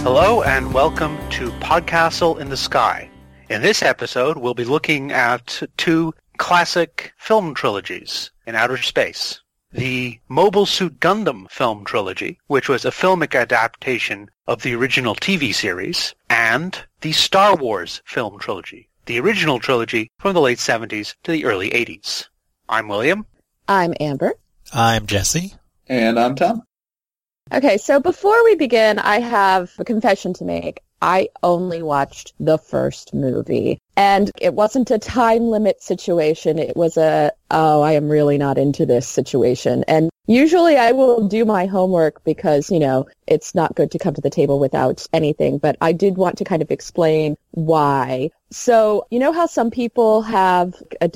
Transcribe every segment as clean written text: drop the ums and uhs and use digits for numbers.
Hello and welcome to Podcastle in the Sky. In this episode, we'll be looking at two classic film trilogies in outer space. The Mobile Suit Gundam film trilogy, which was a filmic adaptation of the original TV series, and the Star Wars film trilogy, the original trilogy from the late 70s to the early 80s. I'm William. I'm Amber. I'm Jesse. And I'm Tom. Okay, so before we begin, I have a confession to make. I only watched the first movie, and it wasn't a time limit situation. It was I am really not into this situation. And usually I will do my homework because, it's not good to come to the table without anything, but I did want to kind of explain why. So, you know how some people have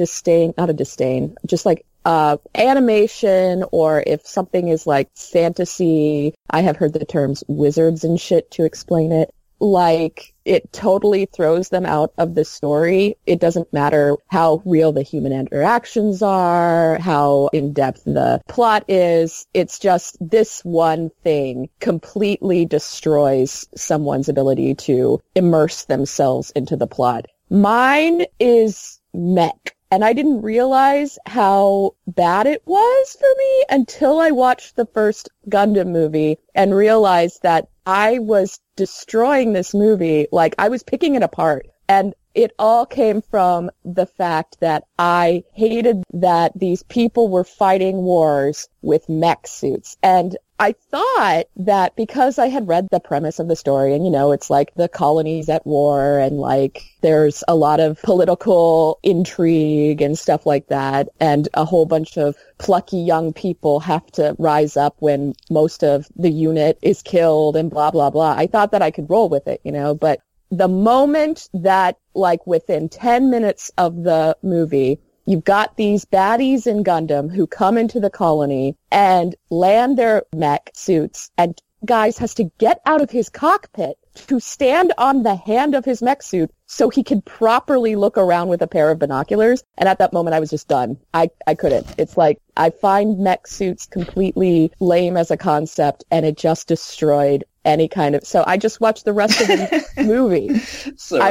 animation, or if something is like fantasy, I have heard the terms wizards and shit to explain it. Like, it totally throws them out of the story. It doesn't matter how real the human interactions are, how in-depth the plot is. It's just this one thing completely destroys someone's ability to immerse themselves into the plot. Mine is Mech. And I didn't realize how bad it was for me until I watched the first Gundam movie and realized that I was destroying this movie. Like, I was picking it apart. And it all came from the fact that I hated that these people were fighting wars with mech suits. And I thought that because I had read the premise of the story, and, it's like the colony's at war, and like there's a lot of political intrigue and stuff like that, and a whole bunch of plucky young people have to rise up when most of the unit is killed and blah, blah, blah. I thought that I could roll with it, but the moment that, like, within 10 minutes of the movie, you've got these baddies in Gundam who come into the colony and land their mech suits, and guys has to get out of his cockpit to stand on the hand of his mech suit so he could properly look around with a pair of binoculars. And at that moment, I was just done. I couldn't. It's like, I find mech suits completely lame as a concept, and it just destroyed any kind of... So I just watched the rest of the movie. I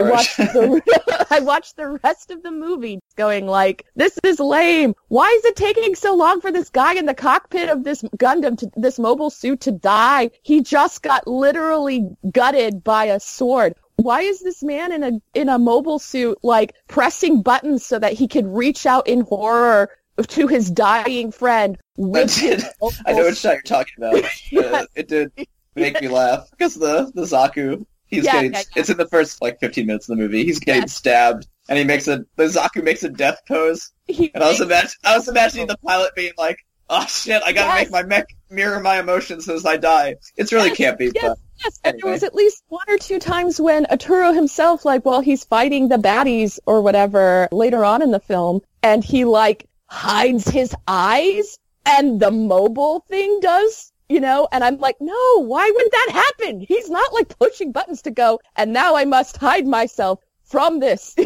watched the rest of the movie going like, this is lame. Why is it taking so long for this guy in the cockpit of this Gundam, this mobile suit, to die? He just got literally gutted by a sword. Why is this man in a mobile suit, like, pressing buttons so that he could reach out in horror to his dying friend? I know which shot you're talking about. Yes. It did make me laugh because the Zaku, it's in the first 15 minutes of the movie. He's getting stabbed, and the Zaku makes a death pose. And I was imagining the pilot being like, "Oh shit, I gotta make my mech mirror my emotions as I die." It's really campy. But yes. And there was at least one or two times when Arturo himself, while he's fighting the baddies or whatever later on in the film, and he hides his eyes, and the mobile thing does. And I'm like, no, why would that happen? He's not pushing buttons to go, and now I must hide myself from this.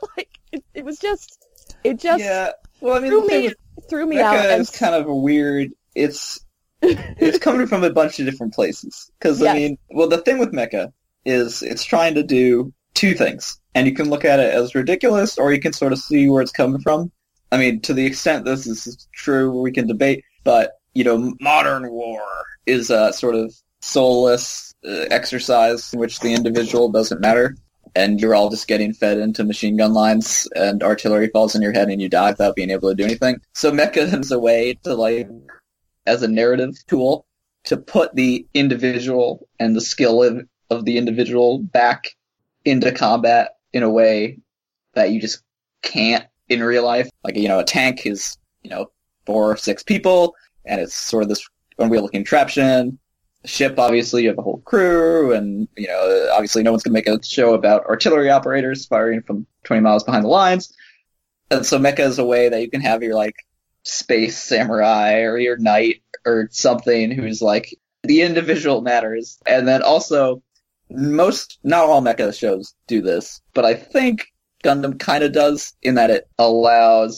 It was just, yeah. Well, I mean, threw me Mecha out. Is kind of a weird. It's coming from a bunch of different places. Because the thing with Mecha is it's trying to do two things, and you can look at it as ridiculous, or you can sort of see where it's coming from. I mean, to the extent this is true, we can debate, but. Modern war is a sort of soulless exercise in which the individual doesn't matter, and you're all just getting fed into machine gun lines, and artillery falls in your head and you die without being able to do anything. So Mecha is a way to, as a narrative tool, to put the individual and the skill of the individual back into combat in a way that you just can't in real life. A tank is, 4 or 6 people, and it's sort of this unwieldy contraption. A ship, obviously, you have a whole crew, and, obviously no one's going to make a show about artillery operators firing from 20 miles behind the lines. And so Mecha is a way that you can have your, space samurai or your knight or something who's, the individual matters. And then also, not all Mecha shows do this, but I think Gundam kind of does, in that it allows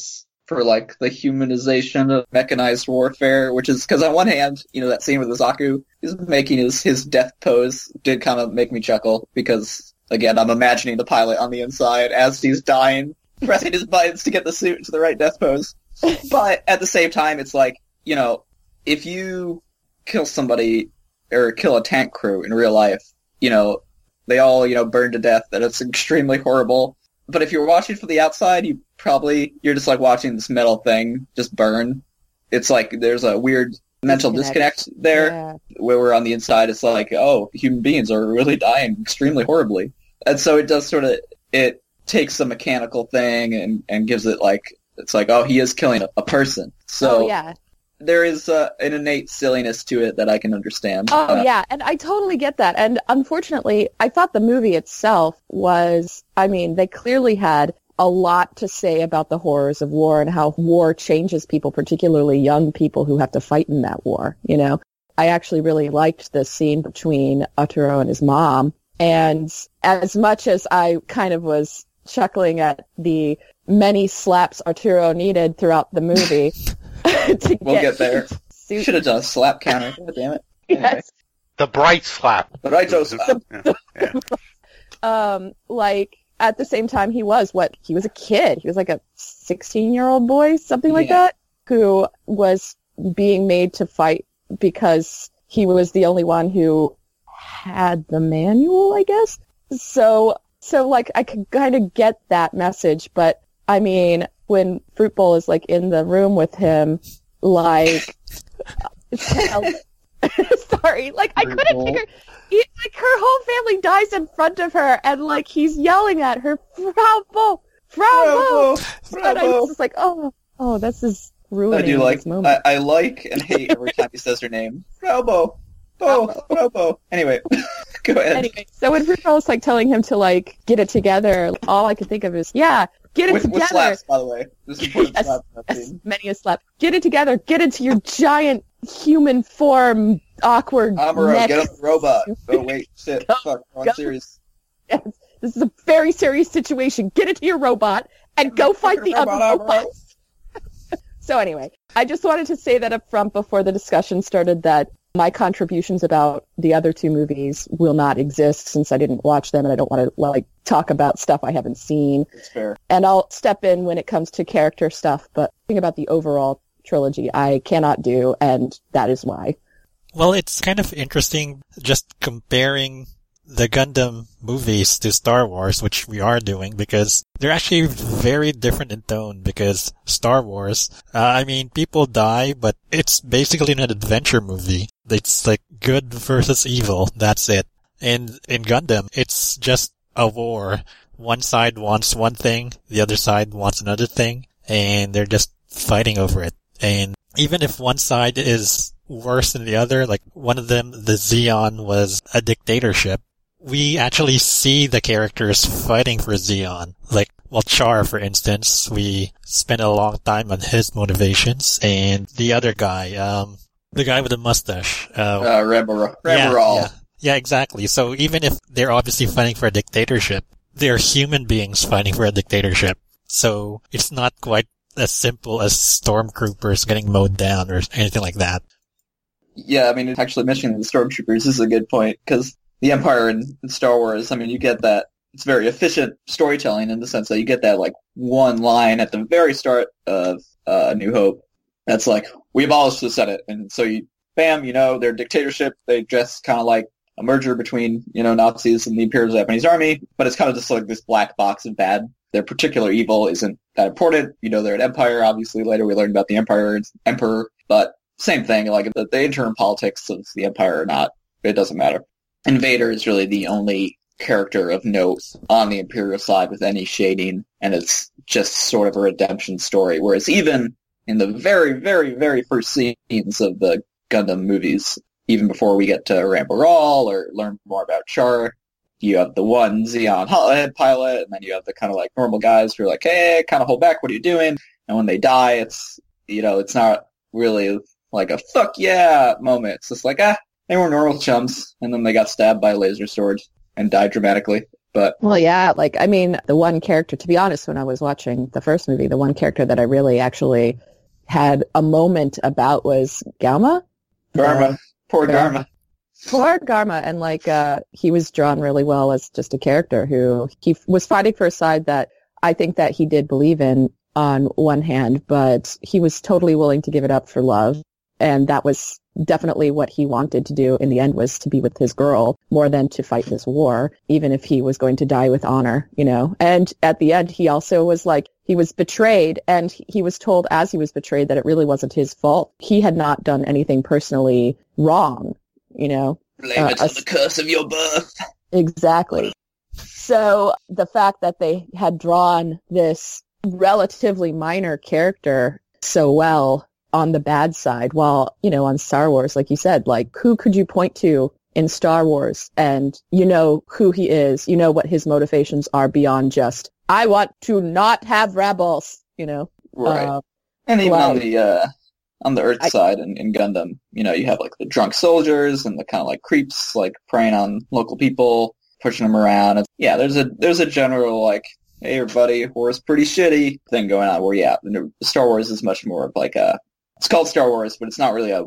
for like the humanization of mechanized warfare, which is because on one hand, that scene with Zaku is making his death pose did kind of make me chuckle because again, I'm imagining the pilot on the inside as he's dying, pressing his buttons to get the suit into the right death pose. But at the same time, it's like, if you kill somebody or kill a tank crew in real life, they all, burn to death, and it's extremely horrible. But if you're watching from the outside, you're just like watching this metal thing just burn. It's like there's a weird mental disconnect there, where we're on the inside, it's like, oh, human beings are really dying extremely horribly. And so it does it takes a mechanical thing and gives it like, it's like, oh, he is killing a person. So there is an innate silliness to it that I can understand. Oh, yeah, and I totally get that. And unfortunately, I thought the movie itself was, they clearly had a lot to say about the horrors of war and how war changes people, particularly young people who have to fight in that war, I actually really liked the scene between Arturo and his mom. And as much as I kind of was chuckling at the many slaps Arturo needed throughout the movie, we'll get there. Should have done a slap counter. God damn it. Anyway. Yes. The bright slap. The right slap. Like, at the same time, he was a kid. He was like a 16-year-old boy, something like that, who was being made to fight because he was the only one who had the manual, I guess. So like, I could kind of get that message, but when Fruit Bowl is like in the room with him, like, sorry, like I couldn't figure. Like her whole family dies in front of her, and like he's yelling at her, "Bravo, bravo!" And I was just like, "Oh, this is ruining I do like. this moment." I like and hate every time he says her name. Bravo, bravo. Anyway, go ahead. Anyway, so when Fruit Bowl is like telling him to like get it together, all I could think of is, get it together. With slaps, by the way. This is important slaps in that scene. Many a slap. Get it together. Get into your giant human form, awkward Amuro, neck. get on the robot. Oh, wait, shit. Fuck, I'm serious. Yes, this is a very serious situation. Get into your robot and go fight the other robots. So anyway, I just wanted to say that up front before the discussion started that my contributions about the other two movies will not exist since I didn't watch them and I don't want to like talk about stuff I haven't seen. That's fair. And I'll step in when it comes to character stuff, but think about the overall trilogy I cannot do, and that is why. Well, it's kind of interesting just comparing the Gundam movies to Star Wars, which we are doing, because they're actually very different in tone, because Star Wars, people die, but it's basically an adventure movie. It's like good versus evil, that's it. And in Gundam, it's just a war. One side wants one thing, the other side wants another thing, and they're just fighting over it. And even if one side is worse than the other, like one of them, the Zeon, was a dictatorship, we actually see the characters fighting for Zeon. Like, Char, for instance, we spent a long time on his motivations, and the other guy, the guy with the mustache. Remoral. Yeah, exactly. So even if they're obviously fighting for a dictatorship, they're human beings fighting for a dictatorship. So it's not quite as simple as stormtroopers getting mowed down or anything like that. Yeah, actually mentioning the stormtroopers is a good point, because the Empire in Star Wars, you get that, it's very efficient storytelling in the sense that you get that, like, one line at the very start of New Hope that's like, we abolished the Senate, and so bam, they're a dictatorship, they just kind of like a merger between, Nazis and the Imperial Japanese Army, but it's kind of just like this black box of bad. Their particular evil isn't that important. They're an empire, obviously. Later we learned about the emperor, but same thing, like the internal politics of the empire or not, it doesn't matter. And Vader is really the only character of note on the Imperial side with any shading, and it's just sort of a redemption story, whereas even in the very, very, very first scenes of the Gundam movies, even before we get to Rambaral or learn more about Char, you have the one Zeon head pilot, and then you have the kind of like normal guys who are like, hey, kind of hold back, what are you doing? And when they die, it's, it's not really like a fuck yeah moment. It's just like, they were normal chums, and then they got stabbed by a laser sword and died dramatically. But well, yeah, like, I mean, the one character, to be honest, when I was watching the first movie, the one character that I really actually had a moment about was Galma. Garma. Poor Garma. Poor Garma. And, like, he was drawn really well as just a character who he was fighting for a side that I think that he did believe in on one hand, but he was totally willing to give it up for love. And that was definitely what he wanted to do in the end, was to be with his girl more than to fight this war, even if he was going to die with honor, you know. And at the end, he also was like, he was betrayed, and he was told as he was betrayed that it really wasn't his fault. He had not done anything personally wrong, you know. Blame it on the curse of your birth. Exactly. So the fact that they had drawn this relatively minor character so well on the bad side, while, you know, on Star Wars, like you said, like, who could you point to in Star Wars and you know who he is, you know what his motivations are beyond just, I want to not have rebels, you know? Right. And even on the Earth side in Gundam, you know, you have like the drunk soldiers and the kind of like creeps like preying on local people, pushing them around. And, yeah, there's a general like, hey everybody, war's pretty shitty thing going on, where yeah, Star Wars is much more of like it's called Star Wars, but it's not really a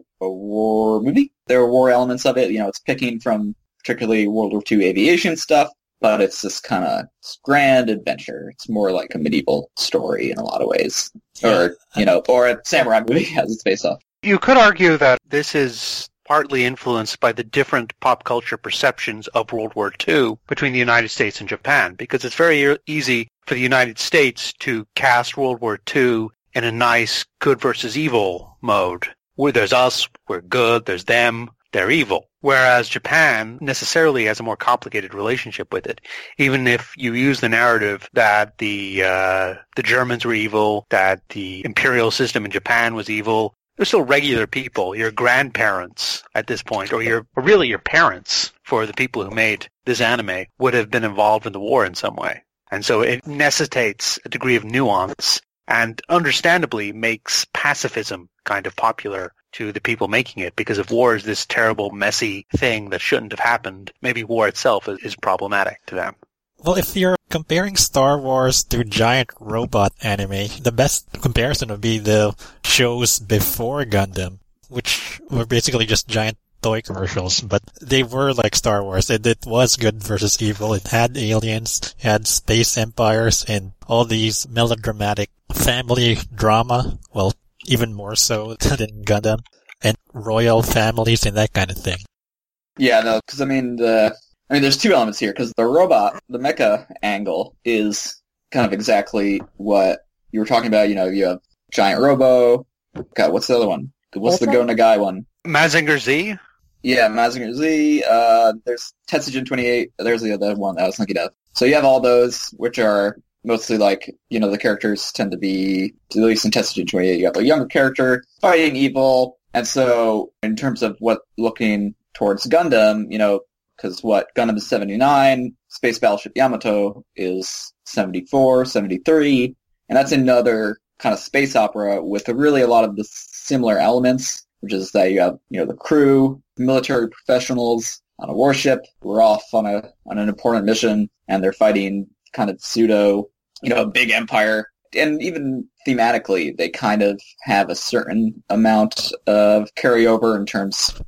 war movie. There are war elements of it. You know, it's picking from particularly World War II aviation stuff, but it's this kind of grand adventure. It's more like a medieval story in a lot of ways. Or, you know, or a samurai movie as it's based off. You could argue that this is partly influenced by the different pop culture perceptions of World War II between the United States and Japan, because it's very easy for the United States to cast World War II in a nice good versus evil mode, where there's us, we're good, there's them, they're evil. Whereas Japan necessarily has a more complicated relationship with it. Even if you use the narrative that the Germans were evil, that the imperial system in Japan was evil, they're still regular people. Your grandparents at this point, or really your parents, for the people who made this anime, would have been involved in the war in some way. And so it necessitates a degree of nuance, and understandably makes pacifism kind of popular to the people making it, because if war is this terrible, messy thing that shouldn't have happened, maybe war itself is problematic to them. Well, if you're comparing Star Wars to giant robot anime, the best comparison would be the shows before Gundam, which were basically just giant toy commercials, but they were like Star Wars. It was good versus evil. It had aliens, it had space empires, and all these melodramatic family drama. Well, even more so than Gundam, and royal families and that kind of thing. Yeah, no, because I mean, there's two elements here, because the mecha angle is kind of exactly what you were talking about. You know, you have Giant Robo. God, what's the other one? What's the Go Nagai one? Mazinger Z? Yeah, Mazinger Z. There's Tetsujin 28. There's the other one that I was thinking of. So you have all those, which are mostly like, you know, the characters tend to be, at least in Tetsujin 28, you have a younger character fighting evil. And so in terms of what looking towards Gundam, you know, because Gundam is 79, Space Battleship Yamato is 74, 73, and that's another kind of space opera with really a lot of the similar elements, which is that you have, you know, the crew, military professionals on a warship who are off on an important mission, and they're fighting kind of pseudo, you know, a big empire. And even thematically, they kind of have a certain amount of carryover in terms,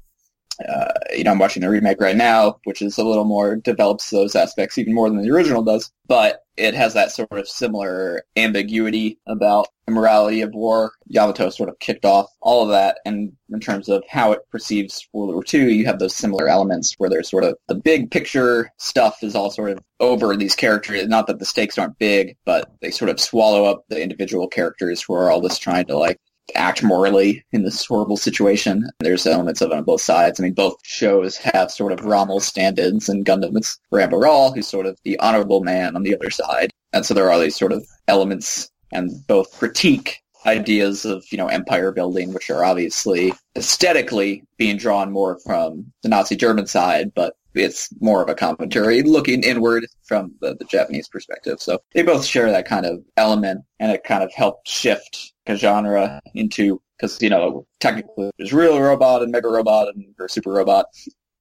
you know, I'm watching the remake right now, which is a little more, develops those aspects even more than the original does, but it has that sort of similar ambiguity about the morality of war. Yamato sort of kicked off all of that, and in terms of how it perceives World War II, you have those similar elements where there's sort of the big picture stuff is all sort of over these characters. Not that the stakes aren't big, but they sort of swallow up the individual characters who are all just trying to like act morally in this horrible situation. There's elements of it on both sides. I mean, both shows have sort of Rommel stand-ins, and Gundam, it's Rambo Rawl, who's sort of the honorable man on the other side. And so there are these sort of elements, and both critique ideas of, you know, empire building, which are obviously aesthetically being drawn more from the Nazi German side, but it's more of a commentary looking inward from the Japanese perspective. So they both share that kind of element, and it kind of helped shift a genre into, because, you know, technically there's real robot and mega robot and or super robot,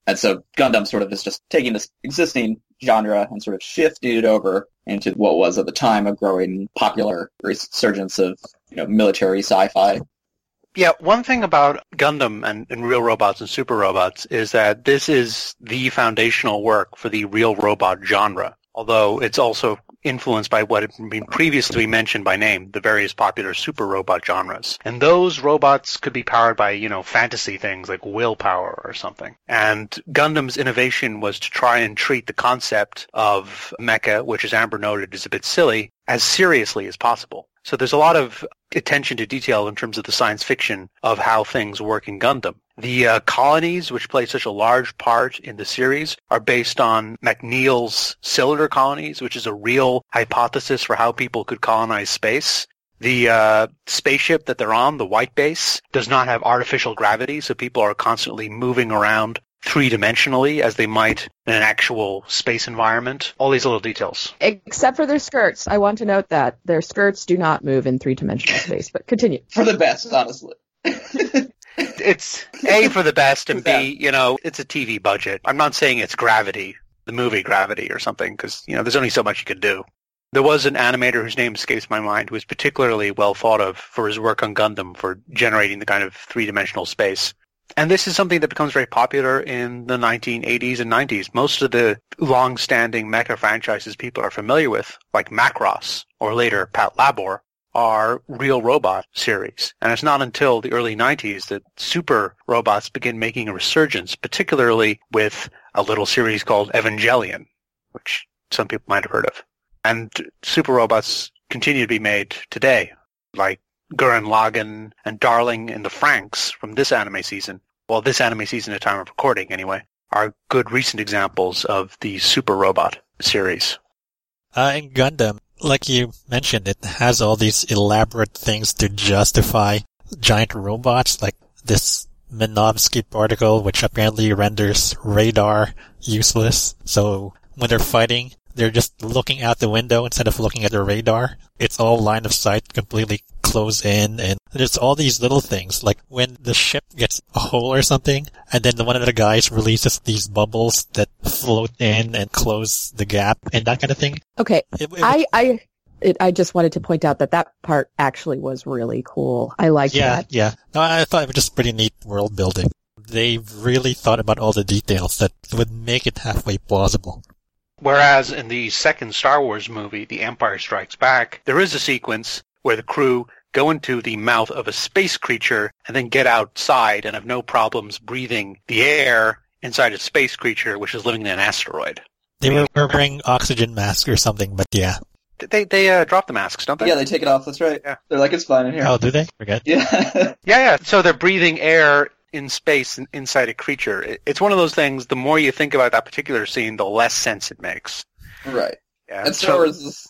And so Gundam sort of is just taking this existing genre and sort of shifting it over into what was at the time a growing popular resurgence of, military sci-fi. Yeah, one thing about Gundam and real robots and super robots is that this is the foundational work for the real robot genre, although it's also influenced by what had been previously mentioned by name, the various popular super robot genres. And those robots could be powered by, fantasy things like willpower or something. And Gundam's innovation was to try and treat the concept of mecha, which as Amber noted is a bit silly, as seriously as possible. So there's a lot of attention to detail in terms of the science fiction of how things work in Gundam. The colonies, which play such a large part in the series, are based on McNeil's cylinder colonies, which is a real hypothesis for how people could colonize space. The spaceship that they're on, the White Base, does not have artificial gravity, so people are constantly moving around three-dimensionally as they might in an actual space environment. All these little details. Except for their skirts. I want to note that their skirts do not move in three-dimensional space, but continue. For the best, honestly. It's A, for the best, and B, it's a TV budget. I'm not saying it's Gravity, the movie Gravity or something, because, there's only so much you can do. There was an animator whose name escapes my mind who was particularly well thought of for his work on Gundam for generating the kind of three-dimensional space. And this is something that becomes very popular in the 1980s and 90s. Most of the long-standing mecha franchises people are familiar with, like Macross or later Pat Labor, are real robot series. And it's not until the early 90s that super robots begin making a resurgence, particularly with a little series called Evangelion, which some people might have heard of. And super robots continue to be made today, like Gurren Lagann and Darling in the Franxx from this anime season, well, this anime season at time of recording anyway, are good recent examples of the super robot series. In Gundam, like you mentioned, it has all these elaborate things to justify giant robots, like this Minovsky particle, which apparently renders radar useless. So when they're fighting, they're just looking out the window instead of looking at the radar. It's all line of sight, completely close in, and there's all these little things, like when the ship gets a hole or something, and then one of the guys releases these bubbles that float in and close the gap, and that kind of thing. Okay, I just wanted to point out that part actually was really cool. I like that. Yeah. No, I thought it was just pretty neat world building. They really thought about all the details that would make it halfway plausible. Whereas in the second Star Wars movie, The Empire Strikes Back, there is a sequence where the crew go into the mouth of a space creature and then get outside and have no problems breathing the air inside a space creature which is living in an asteroid. They were wearing oxygen masks or something, but yeah. They drop the masks, don't they? Yeah, they take it off, that's right. Yeah. They're like, it's fine in here. Oh, do they? Forget. Yeah. Yeah. So they're breathing air in space inside a creature. It's one of those things, the more you think about that particular scene, the less sense it makes. Right. Yeah. And Star Wars is,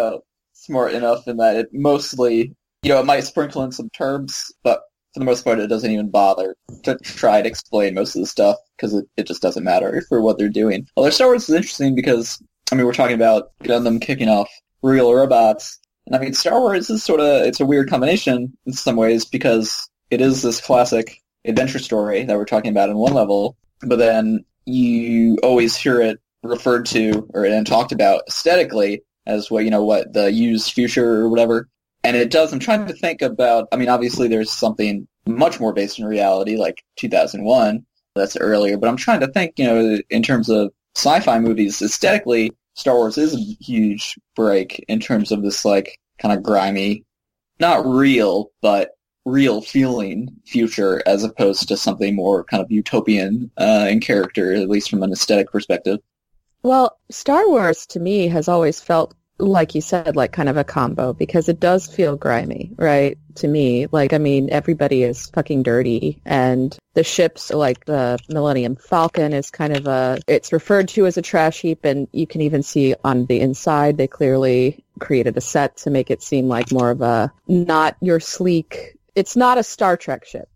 smart enough in that it mostly, it might sprinkle in some terms, but for the most part it doesn't even bother to try to explain most of the stuff because it just doesn't matter for what they're doing. Although Star Wars is interesting because, we're talking about Gundam kicking off real robots. And Star Wars is it's a weird combination in some ways because it is this classic adventure story that we're talking about in one level, but then you always hear it referred to and talked about aesthetically as what the used future or whatever. And it does. I'm trying to think about. Obviously there's something much more based in reality, like 2001. That's earlier, but I'm trying to think. In terms of sci-fi movies, aesthetically, Star Wars is a huge break in terms of this kind of grimy, not real, but real feeling future as opposed to something more kind of utopian in character, at least from an aesthetic perspective. Well, Star Wars to me has always felt, like you said, like kind of a combo because it does feel grimy, right? To me, everybody is fucking dirty and the ships, like the Millennium Falcon is kind of it's referred to as a trash heap, and you can even see on the inside they clearly created a set to make it seem like more of a, not your sleek, it's not a Star Trek ship,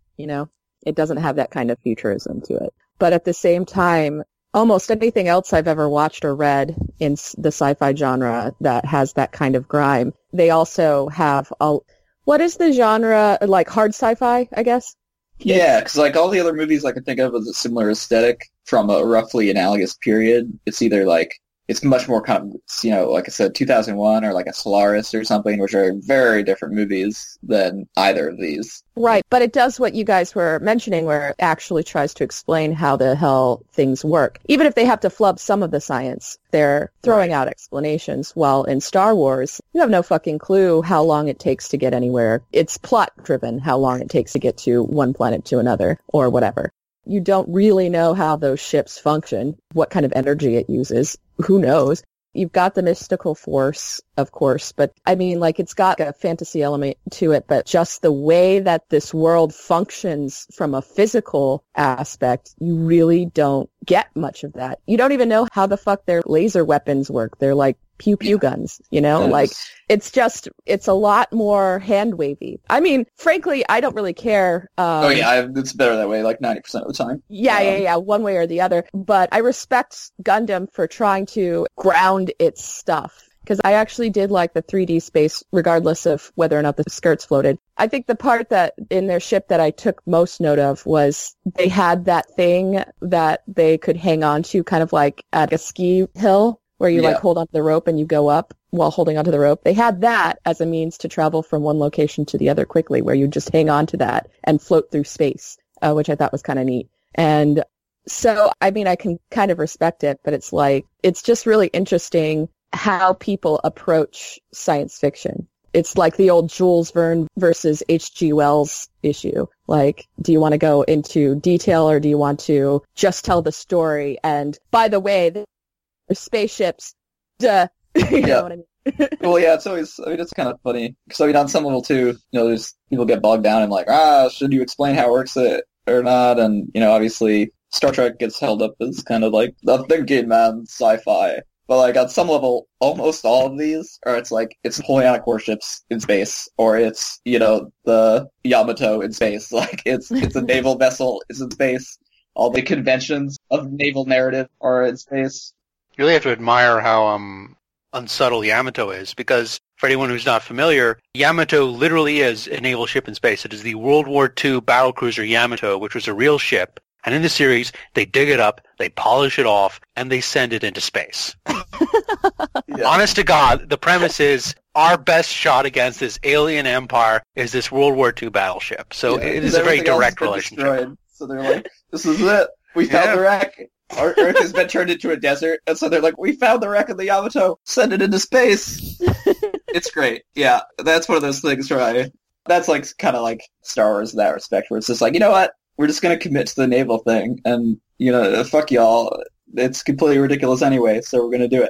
It doesn't have that kind of futurism to it. But at the same time, almost anything else I've ever watched or read in the sci-fi genre that has that kind of grime, they also have what is the genre, like hard sci-fi, I guess? Yeah, because like all the other movies I can think of with a similar aesthetic from a roughly analogous period, it's either like it's much more kind of, you know, like I said, 2001 or like a Solaris or something, which are very different movies than either of these. Right, but it does what you guys were mentioning, where it actually tries to explain how the hell things work. Even if they have to flub some of the science, they're throwing out explanations. While in Star Wars, you have no fucking clue how long it takes to get anywhere. It's plot-driven, how long it takes to get to one planet to another, or whatever. You don't really know how those ships function, what kind of energy it uses. Who knows? You've got the mystical force, of course, but I mean, like, it's got a fantasy element to it, but just the way that this world functions from a physical aspect, you really don't get much of that. You don't even know how the fuck their laser weapons work. They're like pew-pew guns, you know? Yes. Like, it's a lot more hand-wavy. I mean, frankly, I don't really care. It's better that way, like 90% of the time. Yeah, one way or the other. But I respect Gundam for trying to ground its stuff. Because I actually did like the 3D space, regardless of whether or not the skirts floated. I think the part that in their ship that I took most note of was they had that thing that they could hang on to, kind of like at a ski hill, where you like hold onto the rope and you go up while holding onto the rope. They had that as a means to travel from one location to the other quickly, where you just hang on to that and float through space, which I thought was kind of neat. And so, I mean, I can kind of respect it, but it's like, it's just really interesting how people approach science fiction. It's like the old Jules Verne versus H.G. Wells issue. Like, do you want to go into detail or do you want to just tell the story? And by the way, spaceships, duh. You know what I mean? Well, yeah, it's always, I mean, it's kind of funny. Because, I mean, on some level, too, you know, there's people get bogged down and like, should you explain how it works or not? And, you know, obviously, Star Trek gets held up as kind of like the thinking man sci-fi. But, like, on some level, almost all of these are, it's like, it's Napoleonic warships in space, or it's, you know, the Yamato in space. Like, it's a naval vessel, it's in space. All the conventions of naval narrative are in space. You really have to admire how unsubtle Yamato is, because for anyone who's not familiar, Yamato literally is a naval ship in space. It is the World War II battlecruiser Yamato, which was a real ship. And in the series, they dig it up, they polish it off, and they send it into space. Honest to God, the premise is our best shot against this alien empire is this World War II battleship. So it is a very direct relationship. Destroyed. So they're like, this is it. We found the wreck. Our Earth has been turned into a desert. And so they're like, we found the wreck of the Yamato. Send it into space. It's great. Yeah, that's one of those things where that's like kind of like Star Wars in that respect, where it's just like, you know what? We're just going to commit to the naval thing, and, you know, fuck y'all. It's completely ridiculous anyway, so we're going to do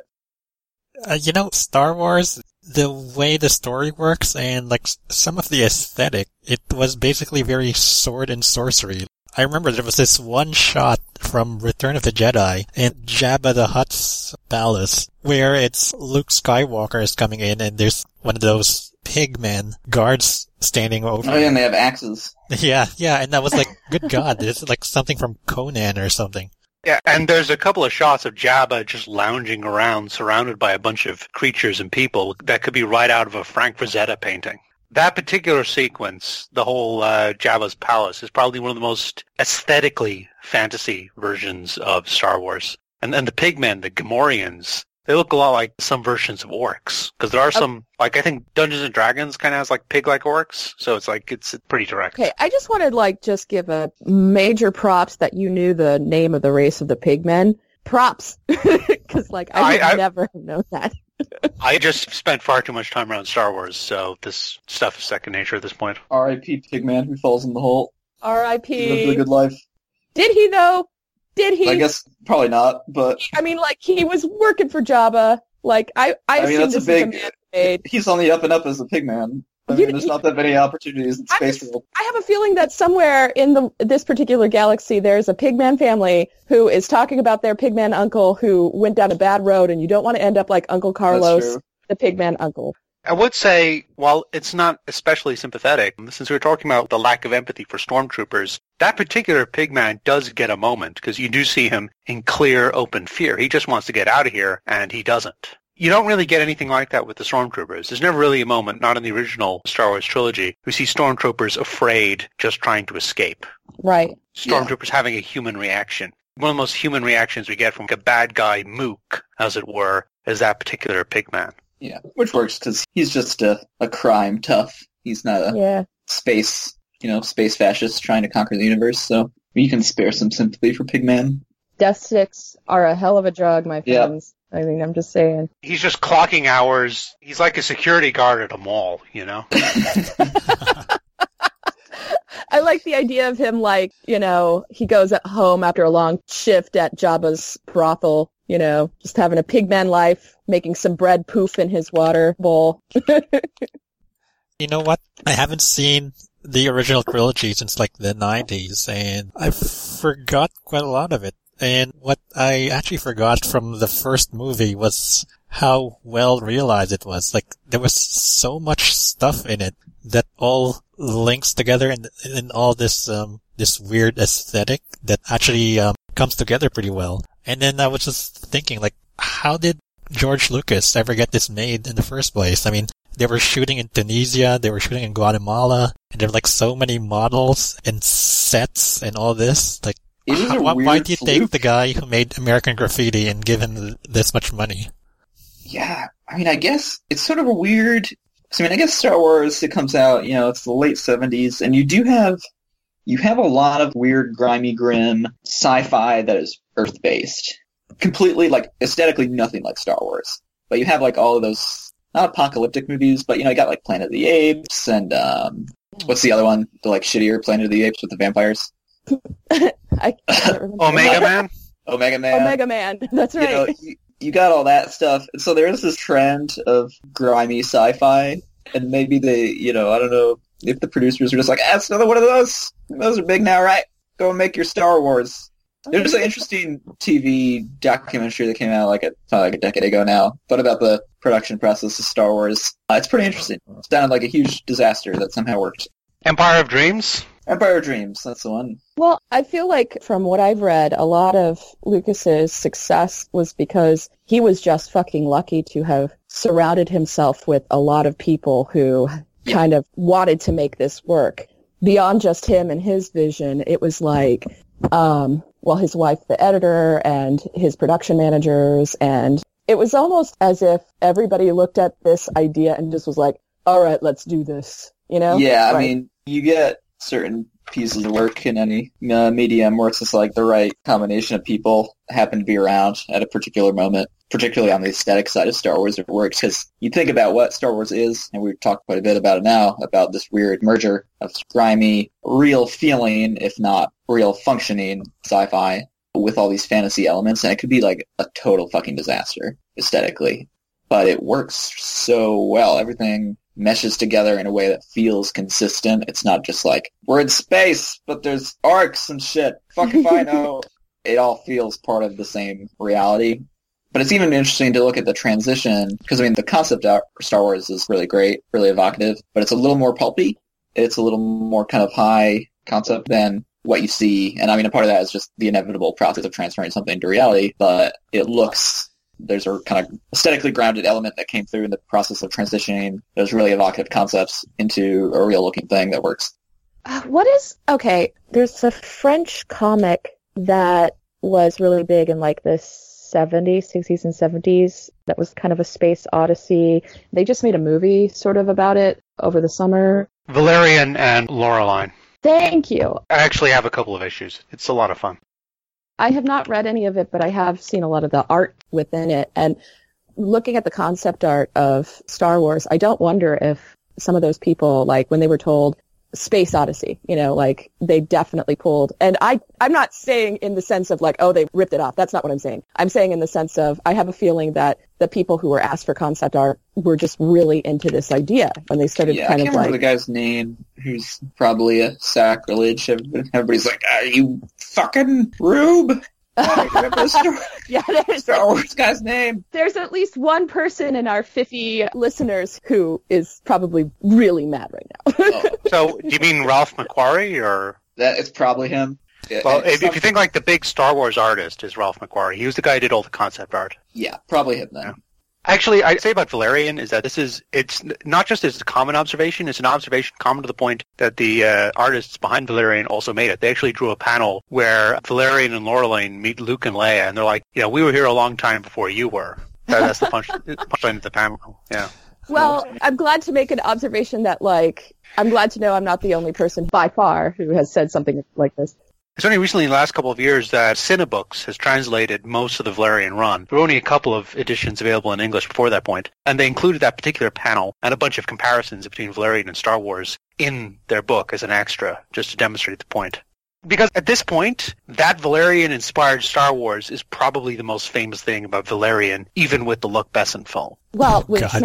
it. You know, Star Wars, the way the story works and, like, some of the aesthetic, it was basically very sword and sorcery. I remember there was this one shot from Return of the Jedi in Jabba the Hutt's palace, where it's Luke Skywalker is coming in, and there's one of those pigmen guards standing over. Oh, yeah, and they have axes. Yeah, and that was like, good God, it's like something from Conan or something. Yeah, and there's a couple of shots of Jabba just lounging around, surrounded by a bunch of creatures and people that could be right out of a Frank Frazetta painting. That particular sequence, the whole Jabba's palace, is probably one of the most aesthetically fantasy versions of Star Wars. And then the pigmen, the Gamorreans, they look a lot like some versions of orcs. Because there are some, like, I think Dungeons & Dragons kind of has, like, pig-like orcs. So it's, like, it's pretty direct. Okay, I just want to, like, just give a major props that you knew the name of the race of the pigmen. Props. Because, like, I would never have known that. I just spent far too much time around Star Wars, so this stuff is second nature at this point. R.I.P. Pigman who falls in the hole. R.I.P. Lived a good life. Did he, though? Did he? I guess probably not, but... I mean, like, he was working for Jabba. Like, I mean, that's a big... He's on the up and up as a pigman. I mean, there's not that many opportunities in space world. I have a feeling that somewhere in this particular galaxy, there's a pigman family who is talking about their pigman uncle who went down a bad road, and you don't want to end up like Uncle Carlos, the pigman uncle. I would say, while it's not especially sympathetic, since we were talking about the lack of empathy for stormtroopers, that particular pigman does get a moment, because you do see him in clear, open fear. He just wants to get out of here, and he doesn't. You don't really get anything like that with the Stormtroopers. There's never really a moment, not in the original Star Wars trilogy, we see Stormtroopers afraid, just trying to escape. Right. Stormtroopers having a human reaction. One of the most human reactions we get from a bad guy mook, as it were, is that particular pigman. Yeah, which works because he's just a crime tough. He's not a space fascist trying to conquer the universe, so you can spare some sympathy for Pigman. Death sticks are a hell of a drug, my friends. I mean, I'm just saying. He's just clocking hours. He's like a security guard at a mall, you know? I like the idea of him, like, you know, he goes at home after a long shift at Jabba's brothel, you know, just having a pigman life, making some bread poof in his water bowl. You know what? I haven't seen the original trilogy since like the 90s, and I forgot quite a lot of it. And what I actually forgot from the first movie was how well realized it was. Like, there was so much stuff in it that all links together in all this weird aesthetic that actually comes together pretty well. And then I was just thinking, like, how did George Lucas ever get this made in the first place? I mean, they were shooting in Tunisia, they were shooting in Guatemala, and there were like so many models and sets and all this. Like, why do you take the guy who made American Graffiti and give him this much money? Yeah, I mean, I guess it's sort of a weird... I mean, I guess Star Wars, it comes out, you know, it's the late 70s, and you have a lot of weird, grimy, grim sci-fi that is Earth-based. Completely, like, aesthetically nothing like Star Wars. But you have, like, all of those, not apocalyptic movies, but, you know, you got, like, Planet of the Apes, and, what's the other one? The, like, shittier Planet of the Apes with the vampires? I can't remember. Omega Man? Omega Man. Omega Man, that's right. You know, you got all that stuff. So there is this trend of grimy sci-fi, and maybe they, you know, I don't know if the producers are just like, it's another one of those. Those are big now, right? Go and make your Star Wars. There's an interesting TV documentary that came out like a decade ago now, but about the production process of Star Wars. It's pretty interesting. It sounded like a huge disaster that somehow worked. Empire of Dreams? Empire of Dreams, that's the one. Well, I feel like from what I've read, a lot of Lucas's success was because he was just fucking lucky to have surrounded himself with a lot of people who kind of wanted to make this work. Beyond just him and his vision, it was like, his wife, the editor, and his production managers, and it was almost as if everybody looked at this idea and just was like, all right, let's do this, you know? Yeah, I mean, you get certain pieces of work in any medium where it's just like the right combination of people happen to be around at a particular moment, particularly on the aesthetic side of Star Wars. It works because you think about what Star Wars is, and we've talked quite a bit about it now, about this weird merger of grimy, real feeling, if not real functioning sci-fi with all these fantasy elements, and it could be like a total fucking disaster aesthetically. But it works so well. Everything meshes together in a way that feels consistent. It's not just like, we're in space, but there's arcs and shit. Fuck if I know. It all feels part of the same reality. But it's even interesting to look at the transition, because, I mean, the concept art for Star Wars is really great, really evocative, but it's a little more pulpy. It's a little more kind of high concept than what you see. And, I mean, a part of that is just the inevitable process of transferring something to reality, but it looks... There's a kind of aesthetically grounded element that came through in the process of transitioning those really evocative concepts into a real-looking thing that works. There's a French comic that was really big in like the 60s and 70s that was kind of a space odyssey. They just made a movie sort of about it over the summer. Valerian and Laureline. Thank you. I actually have a couple of issues. It's a lot of fun. I have not read any of it, but I have seen a lot of the art within it. And looking at the concept art of Star Wars, I don't wonder if some of those people, like when they were told Space Odyssey, you know, like they definitely pulled. And I'm not saying in the sense of like, oh, they ripped it off. That's not what I'm saying. I'm saying in the sense of I have a feeling that the people who were asked for concept art were just really into this idea when they started I can't remember the guy's name, who's probably a sacrilege. Everybody's like, are you fucking Rube? Yeah, Star Wars guy's name. There's at least one person in our 50 listeners who is probably really mad right now. So, do you mean Ralph McQuarrie, or? It's probably him. Well, if you think like the big Star Wars artist is Ralph McQuarrie, he was the guy who did all the concept art. Yeah, probably him then. Actually, I'd say about Valerian is that it's not just as a common observation, it's an observation common to the point that the artists behind Valerian also made it. They actually drew a panel where Valerian and Laureline meet Luke and Leia, and they're like, we were here a long time before you were. That's the punchline of the panel, yeah. Well, I'm glad to make an observation that, I'm glad to know I'm not the only person by far who has said something like this. It's only recently, in the last couple of years, that Cinebooks has translated most of the Valerian run. There were only a couple of editions available in English before that point, and they included that particular panel and a bunch of comparisons between Valerian and Star Wars in their book as an extra, just to demonstrate the point. Because at this point, that Valerian-inspired Star Wars is probably the most famous thing about Valerian, even with the Luc Besson film. Well,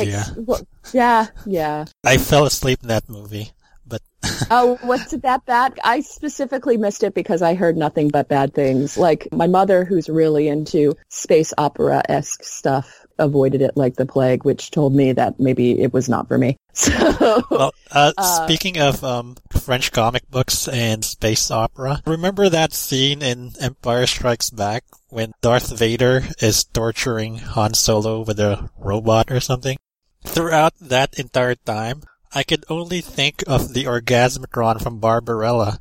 yeah. I fell asleep in that movie. But oh, was it that bad? I specifically missed it because I heard nothing but bad things. Like, my mother, who's really into space opera-esque stuff, avoided it like the plague, which told me that maybe it was not for me. So, well, speaking of French comic books and space opera, remember that scene in Empire Strikes Back when Darth Vader is torturing Han Solo with a robot or something? Throughout that entire time, I could only think of the Orgasmatron from Barbarella.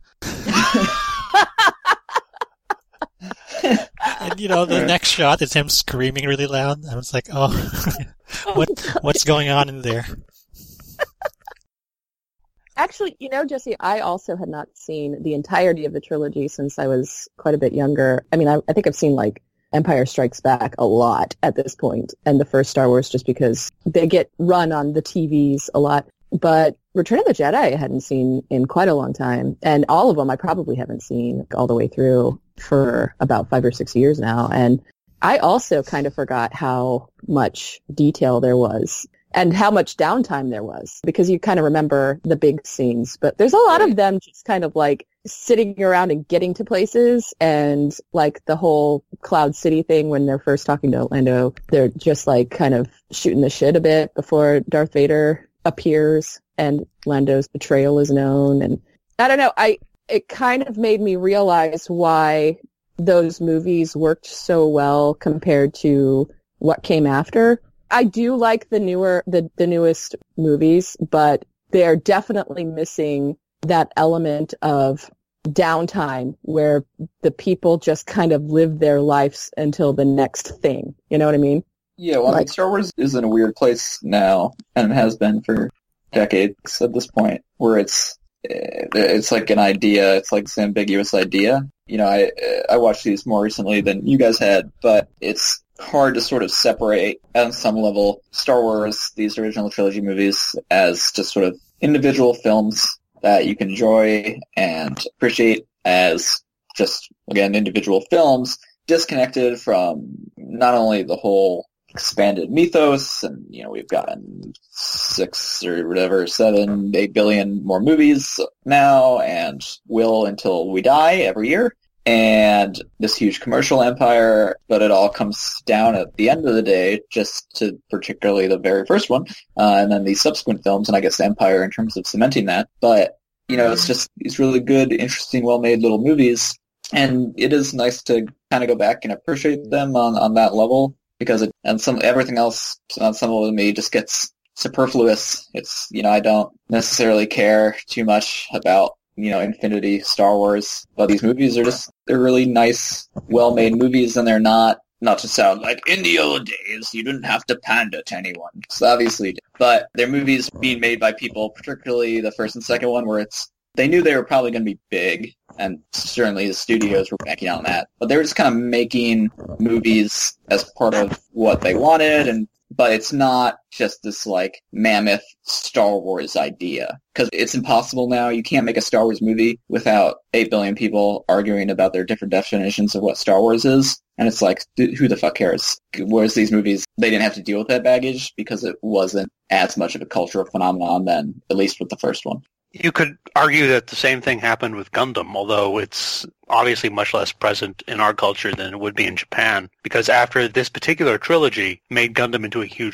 And, the next shot is him screaming really loud. I was like, what's going on in there? Actually, Jesse, I also had not seen the entirety of the trilogy since I was quite a bit younger. I mean, I think I've seen, Empire Strikes Back a lot at this point, and the first Star Wars just because they get run on the TVs a lot. But Return of the Jedi I hadn't seen in quite a long time, and all of them I probably haven't seen all the way through for about 5 or 6 years now. And I also kind of forgot how much detail there was and how much downtime there was, because you kind of remember the big scenes, but there's a lot of them just kind of sitting around and getting to places, and the whole Cloud City thing when they're first talking to Lando, they're just kind of shooting the shit a bit before Darth Vader appears and Lando's betrayal is known. And I don't know, it kind of made me realize why those movies worked so well compared to what came after. I do like the newest movies, but they're definitely missing that element of downtime where the people just kind of live their lives until the next thing. You know what I mean? Yeah, well, Star Wars is in a weird place now, and it has been for decades at this point, where it's like an idea, it's like this ambiguous idea. I watched these more recently than you guys had, but it's hard to sort of separate, on some level, Star Wars, these original trilogy movies, as just sort of individual films that you can enjoy and appreciate as just, again, individual films, disconnected from not only the whole expanded mythos, and we've gotten 7, 8 billion more movies now, and will until we die every year, and this huge commercial empire, but it all comes down at the end of the day just to particularly the very first one, and then these subsequent films, and I guess Empire in terms of cementing that. But it's just these really good, interesting, well-made little movies, and it is nice to kind of go back and appreciate them on that level. Because everything else on some level to me just gets superfluous. It's, I don't necessarily care too much about, Infinity, Star Wars, but these movies they're really nice, well-made movies, and they're not to sound like, in the old days, you didn't have to pander to anyone. So obviously, but they're movies being made by people, particularly the first and second one, where they knew they were probably going to be big, and certainly the studios were banking on that. But they were just kind of making movies as part of what they wanted, but it's not just this, mammoth Star Wars idea. Because it's impossible now. You can't make a Star Wars movie without 8 billion people arguing about their different definitions of what Star Wars is. And it's who the fuck cares? Whereas these movies, they didn't have to deal with that baggage because it wasn't as much of a cultural phenomenon then, at least with the first one. You could argue that the same thing happened with Gundam, although it's obviously much less present in our culture than it would be in Japan, because after this particular trilogy made Gundam into a huge deal.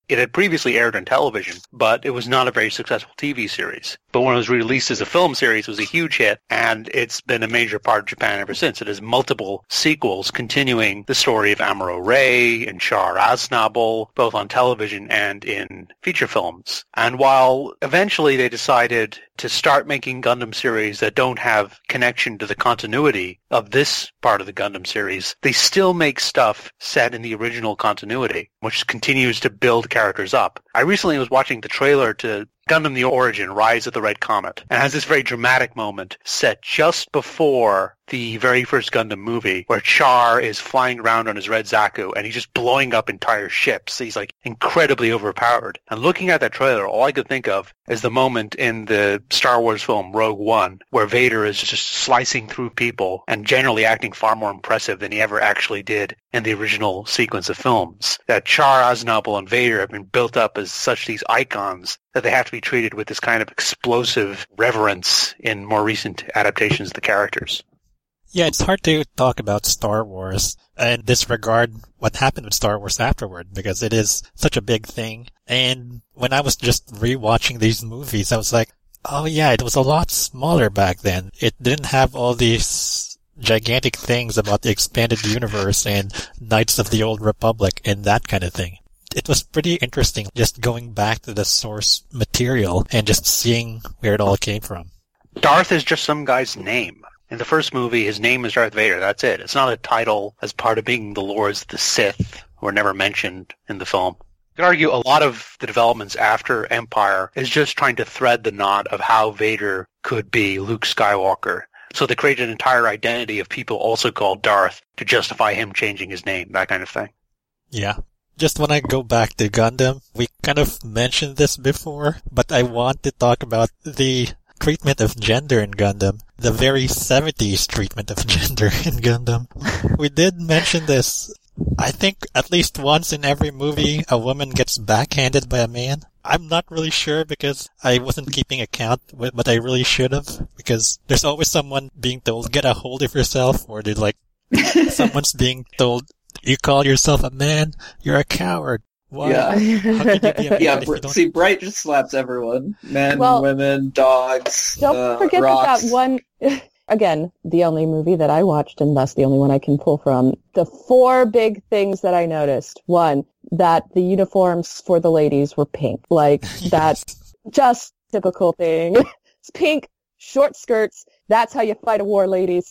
It had previously aired on television, but it was not a very successful TV series. But when it was released as a film series, it was a huge hit, and it's been a major part of Japan ever since. It has multiple sequels continuing the story of Amuro Ray and Char Aznavour, both on television and in feature films. And while eventually they decided to start making Gundam series that don't have connection to the continuity of this part of the Gundam series, they still make stuff set in the original continuity, which continues to build characters up. I recently was watching the trailer to Gundam The Origin, Rise of the Red Comet, and has this very dramatic moment set just before the very first Gundam movie where Char is flying around on his red Zaku and he's just blowing up entire ships. He's like incredibly overpowered. And looking at that trailer, all I could think of is the moment in the Star Wars film Rogue One where Vader is just slicing through people and generally acting far more impressive than he ever actually did in the original sequence of films. That Char Aznavour and Vader have been built up as such these icons that they have to be treated with this kind of explosive reverence in more recent adaptations of the characters. Yeah, it's hard to talk about Star Wars and disregard what happened with Star Wars afterward because it is such a big thing. And when I was just rewatching these movies, I was like, oh yeah, it was a lot smaller back then. It didn't have all these gigantic things about the expanded universe and Knights of the Old Republic and that kind of thing. It was pretty interesting just going back to the source material and just seeing where it all came from. Darth is just some guy's name. In the first movie, his name is Darth Vader. That's it. It's not a title as part of being the Lords of the Sith, who are never mentioned in the film. You could argue a lot of the developments after Empire is just trying to thread the knot of how Vader could be Luke Skywalker. So they created an entire identity of people also called Darth to justify him changing his name, that kind of thing. Yeah. Just when I go back to Gundam, we kind of mentioned this before, but I want to talk about the treatment of gender in Gundam. The very 70s treatment of gender in Gundam. We did mention this. I think at least once in every movie, a woman gets backhanded by a man. I'm not really sure because I wasn't keeping account, but I really should have. Because there's always someone being told, get a hold of yourself, or there's like, someone's being told, you call yourself a man, you're a coward. Why? Yeah. How can you be a man Yeah, if you don't... see, Bright just slaps everyone. Men, Well, women, dogs, Don't forget rocks. that one, again, the only movie that I watched and thus the only one I can pull from. The 4 big things that I noticed. 1, that the uniforms for the ladies were pink. Like, that's just typical thing. It's pink, short skirts. That's how you fight a war, ladies.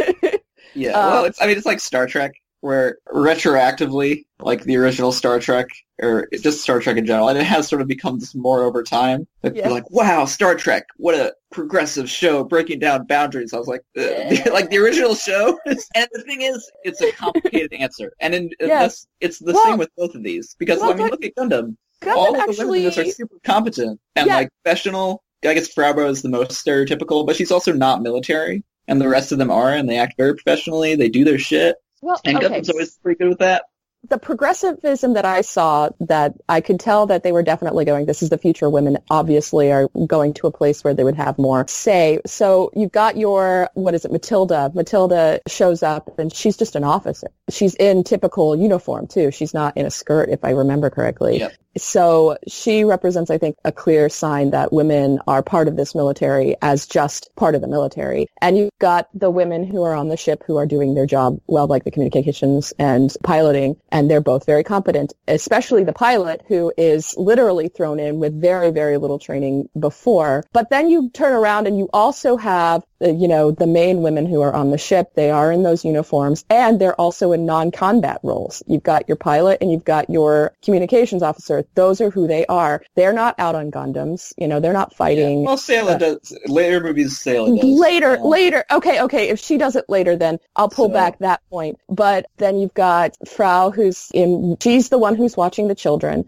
Yeah, well, it's like Star Trek, where retroactively, like the original Star Trek, or just Star Trek in general, and it has sort of become this more over time. Like, Yeah. You're like, wow, Star Trek, what a progressive show, breaking down boundaries. I was like, like the original show. And the thing is, it's a complicated answer. And in this, it's the same with both of these. Because, well, I mean, look at Gundam. Gundam All of the actually- women in this are super competent and, like, professional. I guess Fraubo is the most stereotypical, but she's also not military. And the rest of them are, and they act very professionally. They do their shit. Well, And okay. Gundam's always pretty good with that. The progressivism that I saw, that I could tell that they were definitely going, this is the future. Women obviously are going to a place where they would have more say. So you've got your, Matilda. Matilda shows up and she's just an officer. She's in typical uniform too. She's not in a skirt, if I remember correctly. Yep. So she represents, I think, a clear sign that women are part of this military as just part of the military. And you've got the women who are on the ship who are doing their job well, like the communications and piloting, and they're both very competent, especially the pilot, who is literally thrown in with very, very little training before. But then you turn around and you also have, the main women who are on the ship. They are in those uniforms, and they're also in non-combat roles. You've got your pilot and you've got your communications officer. Those are who they are. They're not out on Gundams. They're not fighting. Yeah. Well, Sayla does. Later movies, Sayla does. Later. Okay. If she does it later, then I'll pull back that point. But then you've got Frau, she's the one who's watching the children.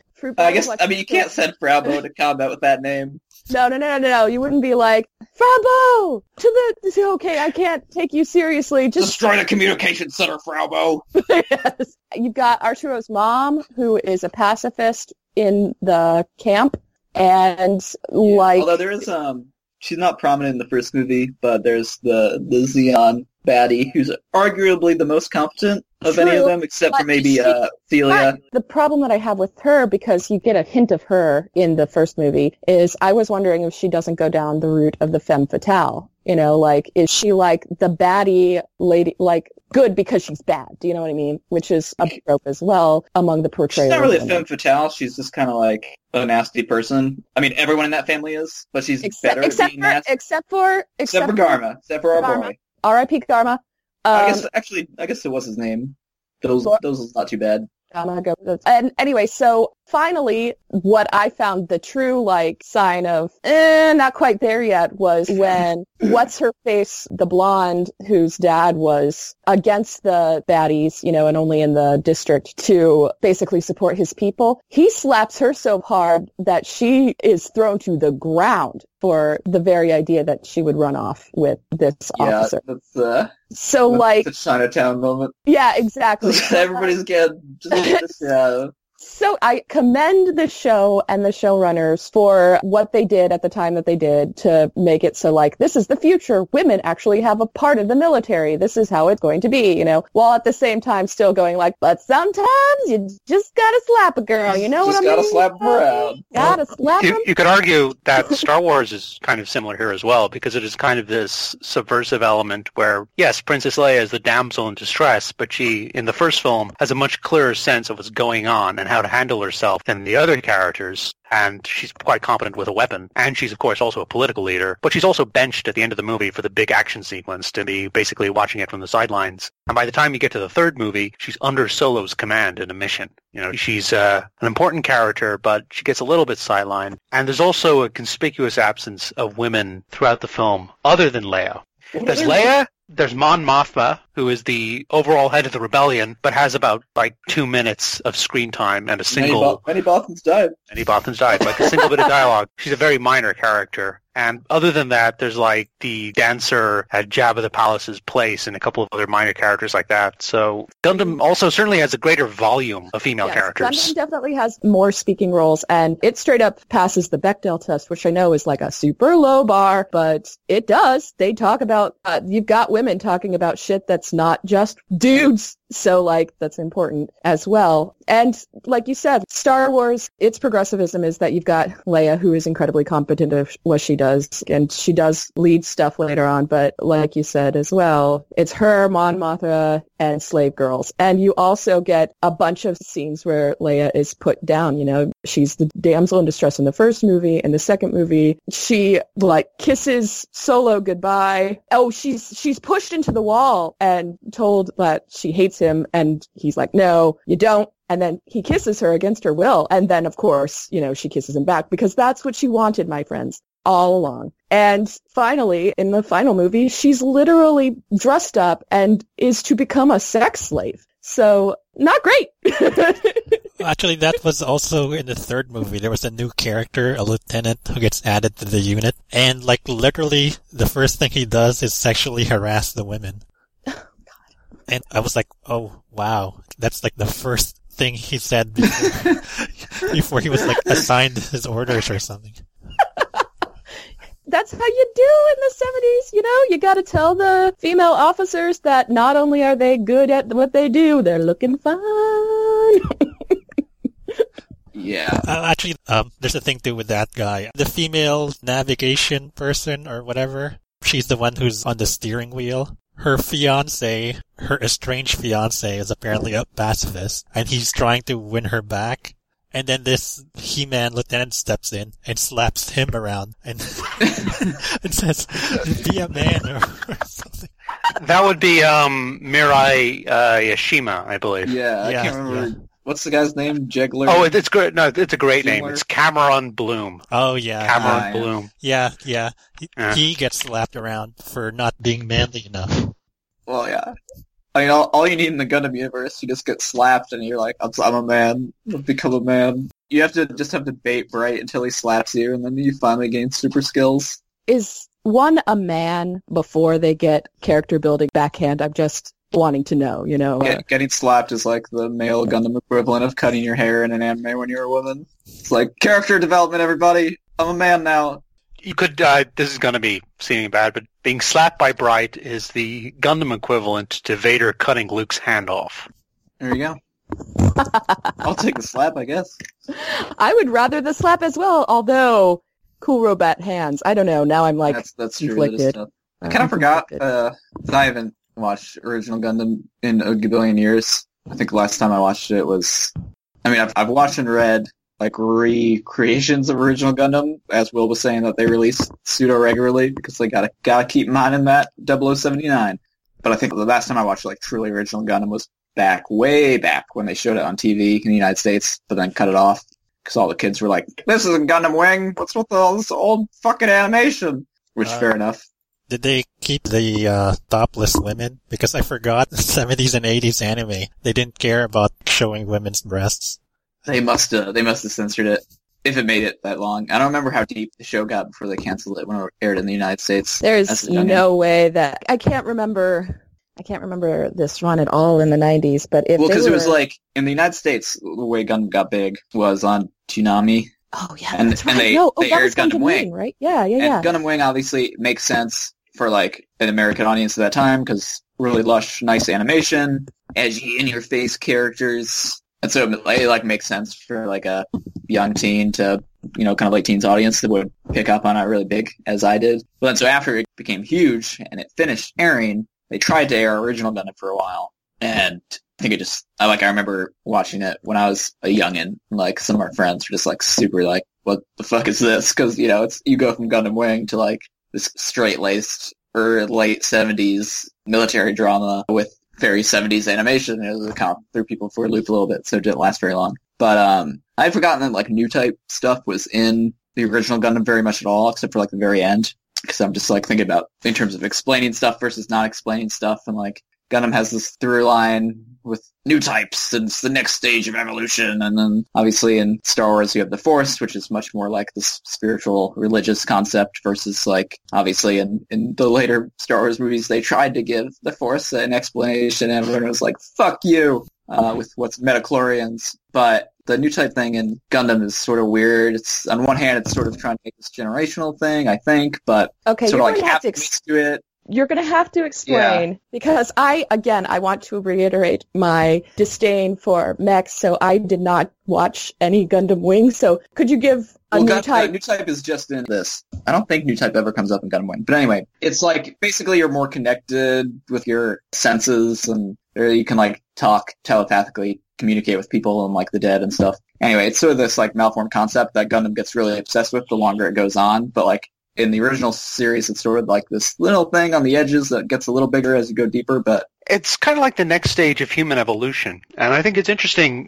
You can't send Fraubo to combat with that name. No. You wouldn't be like, Fraubo, okay, I can't take you seriously. Just destroy the communication center, Fraubo. Yes. You've got Arturo's mom, who is a pacifist in the camp, and although there is she's not prominent in the first movie, but there's the Zeon baddie, who's arguably the most competent of any of them, except for maybe Celia. The problem that I have with her, because you get a hint of her in the first movie, is I was wondering if she doesn't go down the route of the femme fatale. You know, like, is she like the baddie lady, like, good because she's bad? Do you know what I mean? Which is a trope as well among the portrayals. She's not really a femme fatale. She's just kind of like a nasty person. I mean, everyone in that family is, but she's better at being nasty. Except for Garma. Except for our boy. R.I.P. Garma. I guess it was his name. Those is not too bad. And anyway, so finally, what I found the true, like, sign of, not quite there yet, was when What's-Her-Face, the blonde, whose dad was against the baddies, you know, and only in the district to basically support his people, he slaps her so hard that she is thrown to the ground for the very idea that she would run off with this officer. That's a Chinatown moment. Yeah, exactly. Everybody's getting just So I commend the show and the showrunners for what they did at the time that they did to make it so, like, this is the future. Women actually have a part of the military. This is how it's going to be, you know, while at the same time still going like, but sometimes you just gotta slap a girl, you know what I mean? Just gotta slap her around. Gotta slap them. You could argue that Star Wars is kind of similar here as well, because it is kind of this subversive element where, yes, Princess Leia is the damsel in distress, but she, in the first film, has a much clearer sense of what's going on and how to handle herself than the other characters, and she's quite competent with a weapon, and she's of course also a political leader, but she's also benched at the end of the movie for the big action sequence to be basically watching it from the sidelines. And by the time you get to the third movie, she's under Solo's command in a mission. You know, she's an important character, but she gets a little bit sidelined, and there's also a conspicuous absence of women throughout the film other than Leia. There's Leia, there's Mon Mothma, who is the overall head of the rebellion, but has about, like, 2 minutes of screen time and a single... Many Bothans died. Like a single bit of dialogue. She's a very minor character. And other than that, there's, like, the dancer at Jabba the Palace's place and a couple of other minor characters like that. So Gundam also certainly has a greater volume of female characters. Gundam definitely has more speaking roles, and it straight up passes the Bechdel test, which I know is like a super low bar, but it does. They talk about, you've got women talking about shit that's not just dudes. So, like, that's important as well. And like you said, Star Wars, its progressivism is that you've got Leia, who is incredibly competent at what she does, and she does lead stuff later on, but like you said as well, it's her, Mon Mothma, and slave girls. And you also get a bunch of scenes where Leia is put down, you know, she's the damsel in distress in the first movie. In the second movie, she, like, kisses Solo goodbye. Oh, she's pushed into the wall and told that she hates him, and he's like, no, you don't. And then he kisses her against her will. And then, of course, you know, she kisses him back because that's what she wanted, my friends, all along. And finally, in the final movie, she's literally dressed up and is to become a sex slave. So, not great. Actually, that was also in the third movie. There was a new character, a lieutenant, who gets added to the unit. And, like, literally, the first thing he does is sexually harass the women. And I was like, oh, wow. That's like the first thing he said before he was like assigned his orders or something. That's how you do in the 70s, you know? You gotta tell the female officers that not only are they good at what they do, they're looking fine. Yeah. Actually, there's a thing too with that guy. The female navigation person or whatever, she's the one who's on the steering wheel. Her fiancé, her estranged fiancé, is apparently a pacifist, and he's trying to win her back. And then this He-Man lieutenant steps in and slaps him around and, and says, be a man or something. That would be Mirai Yashima, I believe. Yeah, I can't remember. Yeah. What's the guy's name? Jegler? Oh, it's great. No, it's a great name. It's Cameron Bloom. Oh, yeah. Cameron Bloom. Yeah. He gets slapped around for not being manly enough. Well, yeah. I mean, all you need in the Gundam universe, you just get slapped and you're like, I'm a man. I've become a man. You have to bait Bright until he slaps you, and then you finally gain super skills. Is one a man before they get character building backhand? I'm just wanting to know, you know. Getting slapped is like the male Gundam equivalent of cutting your hair in an anime when you're a woman. It's like, character development, everybody. I'm a man now. You could, this is going to be seeming bad, but being slapped by Bright is the Gundam equivalent to Vader cutting Luke's hand off. There you go. I'll take the slap, I guess. I would rather the slap as well, although cool robot hands. I don't know. Now I'm like that's true. conflicted. I kind of forgot that I haven't watched original Gundam in a gabillion years. I think the last time I watched it was, I mean, I've watched and read like recreations of original Gundam, as Will was saying that they release pseudo regularly because they gotta keep mine in that 0079. But I think the last time I watched like truly original Gundam was way back when they showed it on TV in the United States, but then cut it off because all the kids were like, "This isn't Gundam Wing. What's with all this old fucking animation?" Which fair enough. Did they keep the topless women? Because I forgot 70s and 80s anime. They didn't care about showing women's breasts. They must have censored it if it made it that long. I don't remember how deep the show got before they canceled it when it aired in the United States. There's no way that I can't remember this run at all in the 90s. But if because it was like in the United States, the way Gundam got big was on Toonami. Oh yeah, and, that's right. And they aired Gundam Wing, right? Yeah. And Gundam Wing obviously makes sense for like an American audience at that time because really lush, nice animation, edgy, in-your-face characters. And so it like makes sense for like a young teen to, kind of late teens audience that would pick up on it really big as I did. But then so after it became huge and it finished airing, they tried to air original Gundam for a while. And I think I remember watching it when I was a youngin'. Like some of our friends were just like super like, what the fuck is this? Cause you go from Gundam Wing to like this straight-laced or late 70s military drama with very 70s animation. It was kind of threw people for a loop a little bit, so it didn't last very long. But I'd forgotten that like new type stuff was in the original Gundam very much at all, except for like the very end. Because I'm just like thinking about in terms of explaining stuff versus not explaining stuff, and like Gundam has this through line with new types, and it's the next stage of evolution. And then obviously in Star Wars you have the Force, which is much more like this spiritual, religious concept versus like obviously in the later Star Wars movies they tried to give the Force an explanation, and everyone was like, "Fuck you," with what's metachlorians. But the new type thing in Gundam is sort of weird. It's on one hand it's sort of trying to make this generational thing, I think, but okay, sort you're of like have to to it. You're going to have to explain, because I want to reiterate my disdain for mechs, so I did not watch any Gundam Wing, so could you give new type? New type is just in this. I don't think new type ever comes up in Gundam Wing. But anyway, it's like basically you're more connected with your senses, and you can like talk telepathically, communicate with people and like the dead and stuff. Anyway, it's sort of this like malformed concept that Gundam gets really obsessed with the longer it goes on, but like in the original series, it's sort of like this little thing on the edges that gets a little bigger as you go deeper, but it's kind of like the next stage of human evolution. And I think it's interesting,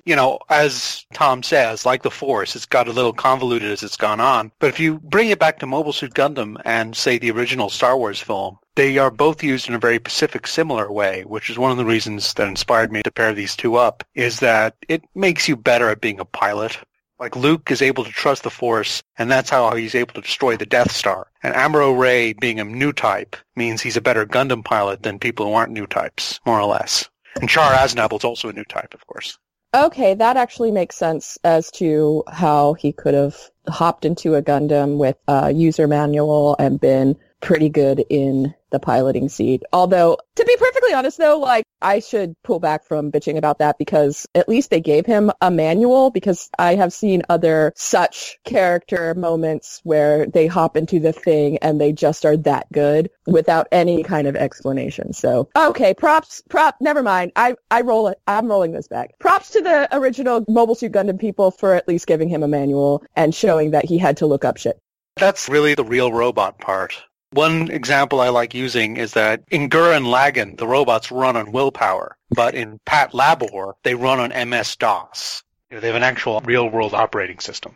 as Tom says, like the Force, it's got a little convoluted as it's gone on. But if you bring it back to Mobile Suit Gundam and, say, the original Star Wars film, they are both used in a very Pacific similar way, which is one of the reasons that inspired me to pair these two up, is that it makes you better at being a pilot. Like Luke is able to trust the Force, and that's how he's able to destroy the Death Star. And Amuro Ray being a new type means he's a better Gundam pilot than people who aren't new types, more or less. And Char Aznable is also a new type, of course. Okay, that actually makes sense as to how he could have hopped into a Gundam with a user manual and been pretty good in the piloting seat. Although, to be perfectly honest though, like, I should pull back from bitching about that because at least they gave him a manual, because I have seen other such character moments where they hop into the thing and they just are that good without any kind of explanation. So, okay, never mind. I'm rolling this back. Props to the original Mobile Suit Gundam people for at least giving him a manual and showing that he had to look up shit. That's really the real robot part. One example I like using is that in Gurren Lagann, the robots run on willpower, but in Pat Labor, they run on MS-DOS. They have an actual real-world operating system.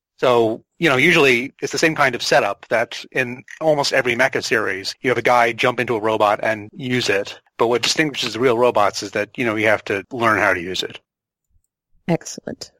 So, usually it's the same kind of setup that in almost every mecha series, you have a guy jump into a robot and use it. But what distinguishes the real robots is that, you have to learn how to use it. Excellent.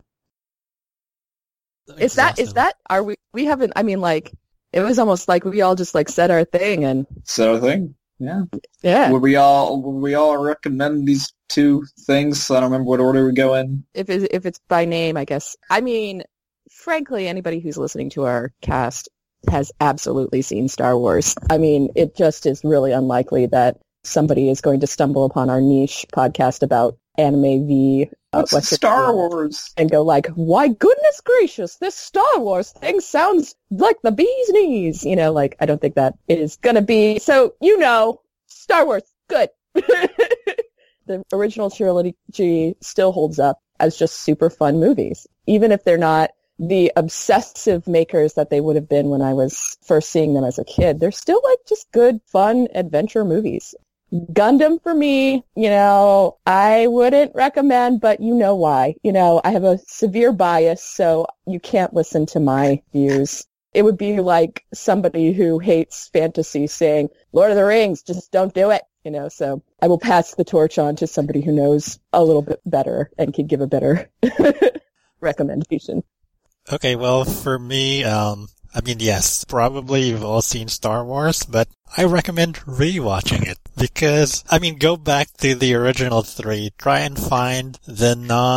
Is that, are we haven't, it was almost like we all just like said our thing and said our thing. Yeah. Yeah. Would we all recommend these two things? I don't remember what order we go in. If it's by name, I guess. Frankly, anybody who's listening to our cast has absolutely seen Star Wars. I mean, it just is really unlikely that somebody is going to stumble upon our niche podcast about anime v. What's Star Wars? And go like, why goodness gracious, this Star Wars thing sounds like the bee's knees. You know, like, I don't think that is going to be. So, you know, Star Wars, good. The original trilogy still holds up as just super fun movies, even if they're not the obsessive makers that they would have been when I was first seeing them as a kid. They're still like just good, fun adventure movies. Gundam for me, you know, I wouldn't recommend, but you know why. You know, I have a severe bias, so you can't listen to my views. It would be like somebody who hates fantasy saying, Lord of the Rings, just don't do it. You know, so I will pass the torch on to somebody who knows a little bit better and can give a better recommendation. Okay, well, for me, I mean, yes, probably you've all seen Star Wars, but I recommend rewatching it because, I mean, go back to the original 3, try and find the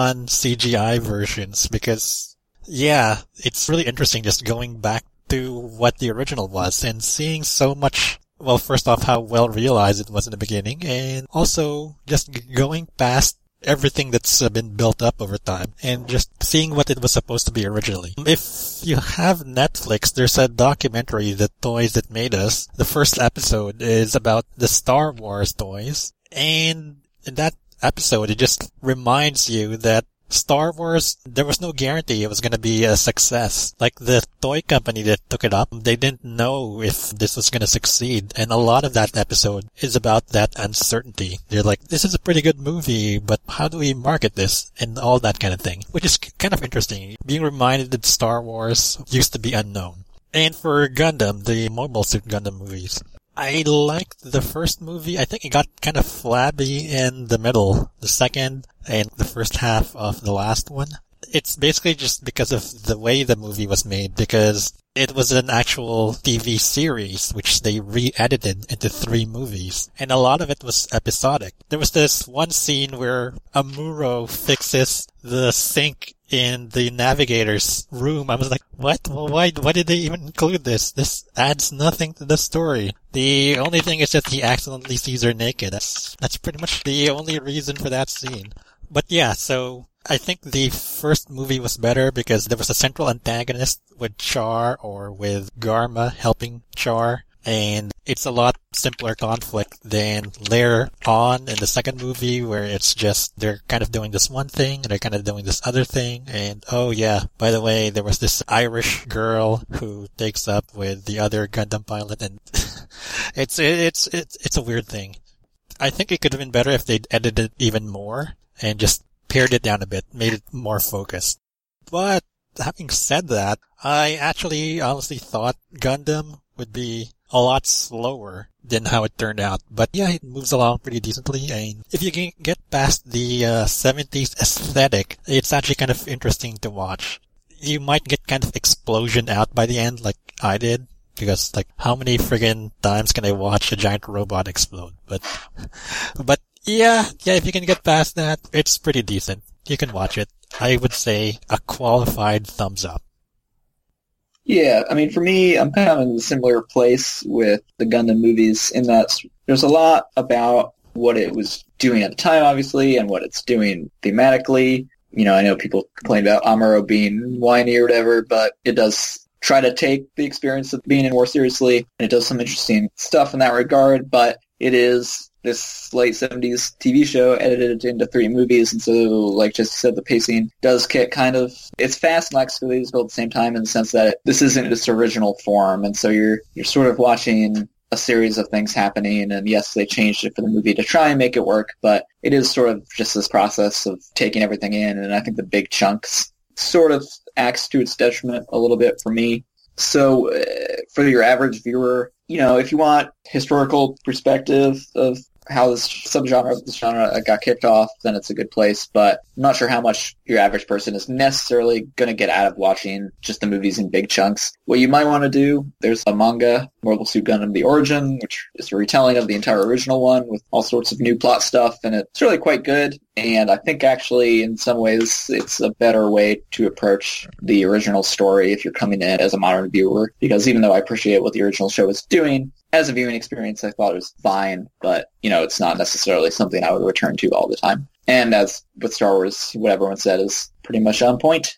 non-CGI versions because, yeah, it's really interesting just going back to what the original was and seeing so much. Well, first off, how well realized it was in the beginning, and also just going past everything that's been built up over time, and just seeing what it was supposed to be originally. If you have Netflix, there's a documentary, The Toys That Made Us. The first episode is about the Star Wars toys, and in that episode, it just reminds you that Star Wars, there was no guarantee it was going to be a success. Like the toy company that took it up, they didn't know if this was going to succeed. And a lot of that episode is about that uncertainty. They're like, this is a pretty good movie, but how do we market this? And all that kind of thing, which is kind of interesting. Being reminded that Star Wars used to be unknown. And for Gundam, the Mobile Suit Gundam movies, I liked the first movie. I think it got kind of flabby in the middle, the second and the first half of the last one. It's basically just because of the way the movie was made, because it was an actual TV series, which they re-edited into 3 movies. And a lot of it was episodic. There was this one scene where Amuro fixes the sink in the navigator's room. I was like, what? Well, why did they even include this? This adds nothing to the story. The only thing is that he accidentally sees her naked. That's pretty much the only reason for that scene. But yeah, so I think the first movie was better because there was a central antagonist with Char or with Garma helping Char. And it's a lot simpler conflict than later on in the second movie where it's just they're kind of doing this one thing and they're kind of doing this other thing. And oh yeah, by the way, there was this Irish girl who takes up with the other Gundam pilot, and it's a weird thing. I think it could have been better if they'd edited it even more and just pared it down a bit, made it more focused. But having said that, I actually honestly thought Gundam would be a lot slower than how it turned out. But yeah, it moves along pretty decently, and if you can get past the 70s aesthetic, it's actually kind of interesting to watch. You might get kind of explosion out by the end, like I did, because like how many friggin' times can I watch a giant robot explode? But yeah, if you can get past that, it's pretty decent. You can watch it. I would say a qualified thumbs up. Yeah, I mean, for me, I'm kind of in a similar place with the Gundam movies in that there's a lot about what it was doing at the time, obviously, and what it's doing thematically. You know, I know people complain about Amuro being whiny or whatever, but it does try to take the experience of being in war seriously, and it does some interesting stuff in that regard, but it is this late 70s TV show edited into 3 movies, and so, like Jesse said, the pacing does get kind of, it's fast and lackadaisical at the same time in the sense that this isn't its original form, and so you're sort of watching a series of things happening, and yes, they changed it for the movie to try and make it work, but it is sort of just this process of taking everything in, and I think the big chunks sort of acts to its detriment a little bit for me. So for your average viewer, you know, if you want historical perspective of how this subgenre of this genre got kicked off, then it's a good place. But I'm not sure how much your average person is necessarily going to get out of watching just the movies in big chunks. What you might want to do, there's a manga Mobile Suit Gundam The Origin, which is a retelling of the entire original one with all sorts of new plot stuff, and it's really quite good. And I think actually in some ways it's a better way to approach the original story if you're coming in as a modern viewer, because even though I appreciate what the original show was doing, as a viewing experience I thought it was fine, but it's not necessarily something I would return to all the time. And as with Star Wars, what everyone said is pretty much on point.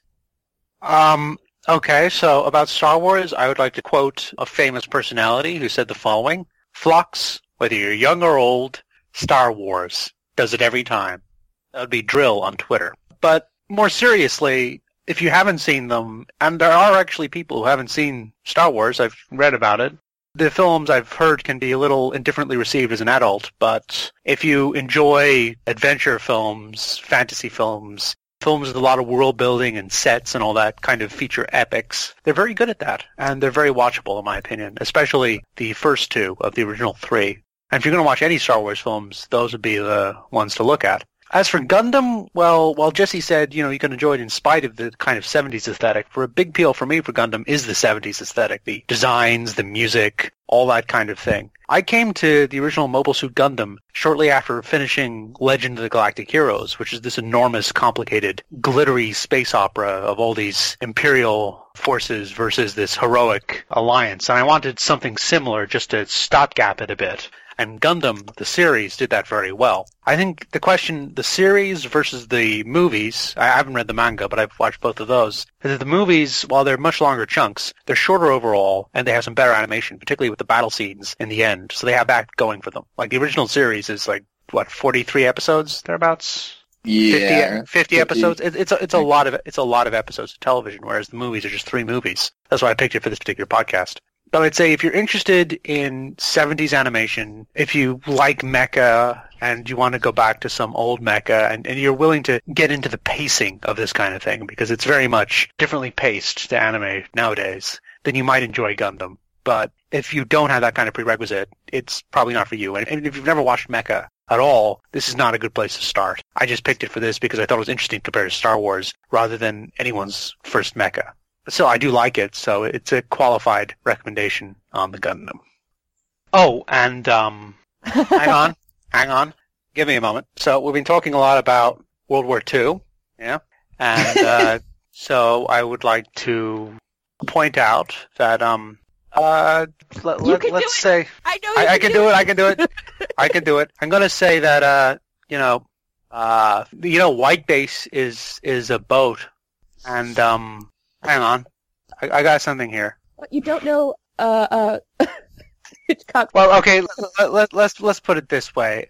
Okay, so about Star Wars, I would like to quote a famous personality who said the following: "Flux, whether you're young or old, Star Wars does it every time." That would be Drill on Twitter. But more seriously, if you haven't seen them, and there are actually people who haven't seen Star Wars, I've read about it, the films I've heard can be a little indifferently received as an adult, but if you enjoy adventure films, fantasy films, films with a lot of world building and sets and all that kind of feature epics, they're very good at that, and they're very watchable in my opinion, especially the first two of the original three. And if you're going to watch any Star Wars films, those would be the ones to look at. As for Gundam, well, while Jesse said, you can enjoy it in spite of the kind of 70s aesthetic, for a big appeal for me for Gundam is the 70s aesthetic, the designs, the music, all that kind of thing. I came to the original Mobile Suit Gundam shortly after finishing Legend of the Galactic Heroes, which is this enormous, complicated, glittery space opera of all these Imperial forces versus this heroic alliance. And I wanted something similar just to stopgap it a bit. And Gundam, the series, did that very well. I think the question, the series versus the movies, I haven't read the manga, but I've watched both of those. The movies, while they're much longer chunks, they're shorter overall, and they have some better animation, particularly with the battle scenes in the end. So they have that going for them. Like, the original series is 43 episodes, thereabouts? Yeah. 50 episodes? It's a lot of episodes of television, whereas the movies are just 3 movies. That's why I picked it for this particular podcast. But I'd say if you're interested in 70s animation, if you like mecha and you want to go back to some old mecha and you're willing to get into the pacing of this kind of thing, because it's very much differently paced to anime nowadays, then you might enjoy Gundam. But if you don't have that kind of prerequisite, it's probably not for you. And if you've never watched mecha at all, this is not a good place to start. I just picked it for this because I thought it was interesting compared to Star Wars rather than anyone's first mecha. So I do like it, so it's a qualified recommendation on the Gundam. Oh, and hang on, give me a moment. So we've been talking a lot about World War II, yeah, and so I would like to point out that let's say I can do it. I'm going to say that White Base is a boat, and hang on. I got something here. You don't know, Hitchcock. Well, okay, let's put it this way.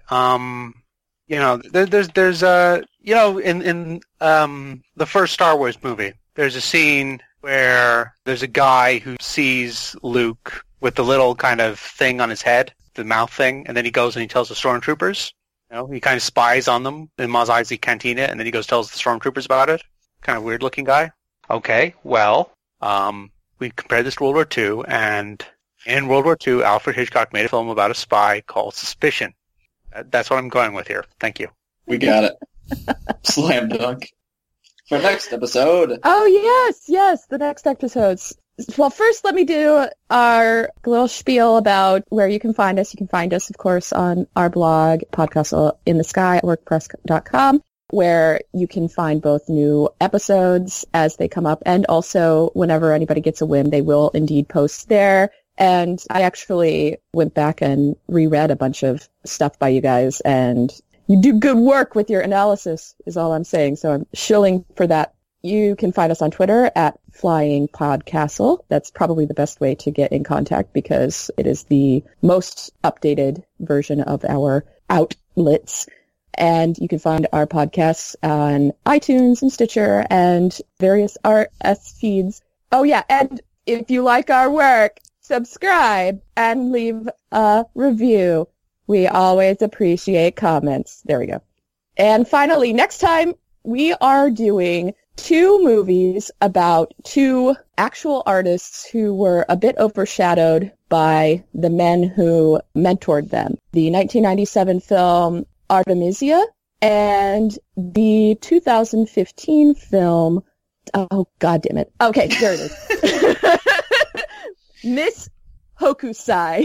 There's in the first Star Wars movie, there's a scene where there's a guy who sees Luke with the little kind of thing on his head, the mouth thing, and then he goes and he tells the stormtroopers. He kind of spies on them in Mos Eisley Cantina, and then he goes tells the stormtroopers about it. Kind of weird looking guy. Okay, well, we compared this to World War II, and in World War II, Alfred Hitchcock made a film about a spy called Suspicion. That's what I'm going with here. Thank you. We got it. Slam dunk. For next episode. Oh, yes, the next episodes. Well, first let me do our little spiel about where you can find us. You can find us, of course, on our blog, Podcastle in the Sky at WordPress.com. where you can find both new episodes as they come up, and also whenever anybody gets a whim, they will indeed post there. And I actually went back and reread a bunch of stuff by you guys, and you do good work with your analysis, is all I'm saying, so I'm shilling for that. You can find us on Twitter at Flying Podcastle. That's probably the best way to get in contact because it is the most updated version of our outlets. And you can find our podcasts on iTunes and Stitcher and various RSS feeds. Oh, yeah, and if you like our work, subscribe and leave a review. We always appreciate comments. There we go. And finally, next time, we are doing 2 movies about 2 actual artists who were a bit overshadowed by the men who mentored them. The 1997 film Artemisia, and the 2015 film, oh, God damn it. Okay, there it is. Miss Hokusai.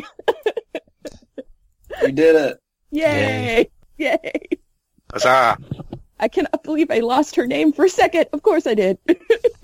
You did it. Yay! Yay! Huzzah! I cannot believe I lost her name for a second. Of course I did.